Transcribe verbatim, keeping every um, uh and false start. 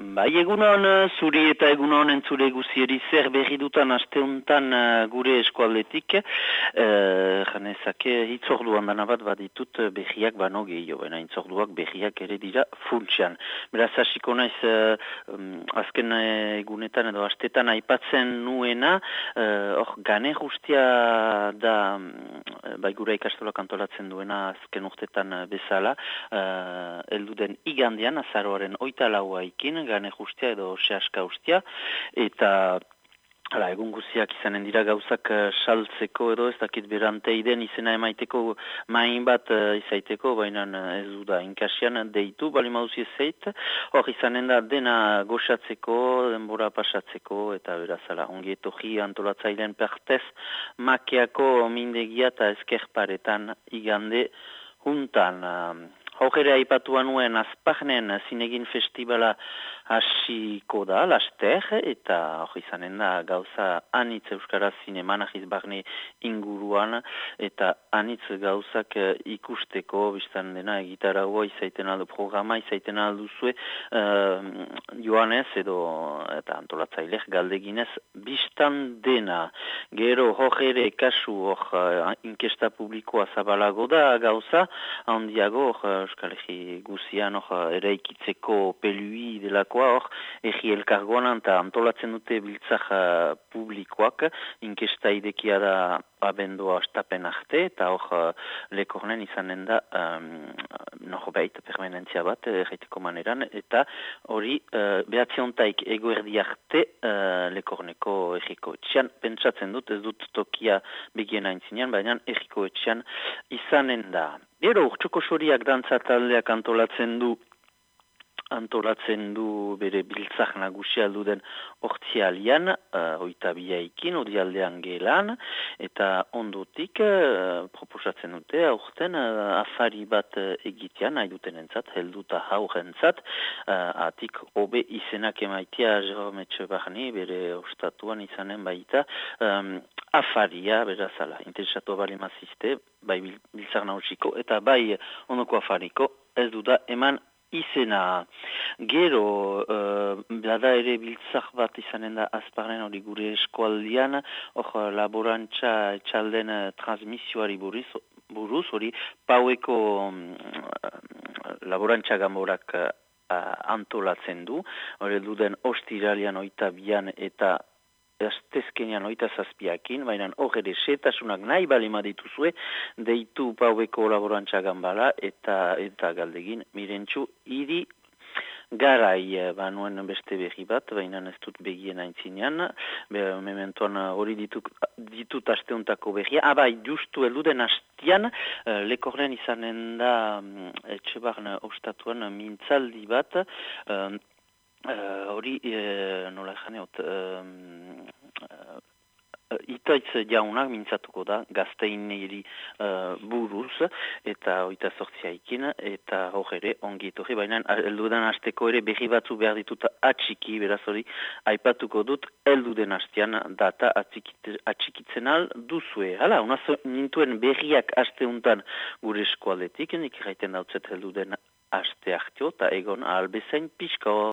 Bai, egunon zuri eta egunon entzule guzieri zer berri dutan asteuntan uh, gure eskualdetik. Uh, janezake hitzorduan dana bat baditut berriak bano gehiago, baina hitzorduak berriak ere dira funtsian. Beraz, hasiko naiz uh, um, azken egunetan edo astetan aipatzen nuena, hor uh, gane guztia da um, bai gure ikastolak antolatzen duena azken urtetan bezala, uh, elduden igandean, azaroaren oita laua ikin, gane justia edo sehaska ustia, eta hala, egun guziak izanen dira gauzak uh, saltzeko edo ez dakit beranteiden izena emaiteko main bat uh, izaiteko, baina uh, ez du da inkasian deitu, bali maduzi ezeit, hor izanen da dena goxatzeko, denbora pasatzeko, eta berazala, ongi etorri antolatzailean pertez, makeako mindegia eta ezkerparetan igande juntan. Uh, Hogere aipatua nuen azpagnen zinegin festivala hasiko da, laster, eta hori izanen da gauza anitz euskaraz zineman ahiz barne inguruan, eta anitz gauzak ikusteko, biztan dena egitaragua izaiten aldo programa, izaiten aldo zue, uh, joanez edo eta antolatzailek galdeginez, biztan dena. Gero hogere kasu hor uh, inkesta publikoa zabalago da gauza, handiago hor Euskal Herri guzian hor eraikitzeko pelui delakoa hor Herri Elkargoan eta antolatzen dute biltzak uh, publikoak, inkesta idekia da abendua astapen arte, eta hor lekornen izanen da um, norbait permanentzia bat erraiteko maneran, eta hori uh, behatziontaik egoerdi arte uh, lekorneko erriko etxean, pentsatzen dut, ez dut tokia begien aintzinean, baina erriko etxean izanen da. Gero, urtsuko soriak dantza taldeak antolatzen du antolatzen du bere biltzak nagusia alduden ortsialian, uh, oita biaikin, odialdean gelan, eta ondotik uh, proposatzen dute, aurten uh, afari bat uh, egitean, nahi duten entzat, helduta haurentzat, uh, atik obe izenak emaitia Jerome Etxebarni, bere ostatuan izanen baita, um, afaria, berazala, interesatu bali mazizte, bai biltzak nagusiko, eta bai ondoko afariko, ez duda eman izena. Gero, uh, bada ere biltzak bat izanen da azparnen hori gure eskualdian, hor laborantza etxalden uh, transmisioari buruz, buruz hori paueko um, laborantza gamborak uh, antolatzen du, hori duden ostiralian oita bian eta aztezkenean oita zazpiakin, baina hor ere setasunak nahi balima dituzue, deitu paueko laborantza gambala eta eta galdegin mirentxu hiri garai banuen beste berri bat, baina ez dut begien aintzinean, mementoan hori ditut, ditut asteuntako berria, abai justu elduden hastian, uh, lekorren izanen da um, Etxebarn ostatuan mintzaldi bat, um, hori uh, uh, nola janeot, uh, uh, Itaitz jaunak mintzatuko da, gaztein niri uh, buruz, eta oita sortziaikin, eta hor ere ongi etorri, baina elduden hasteko ere berri batzu behar ditut atxiki, beraz hori, aipatuko dut elduden hastean data atxikitzen al duzue. Hala, unaz nintuen berriak hasteuntan gure eskualdetik, nik erraiten dautzet elduden haste hartio, eta egon albezain pixko.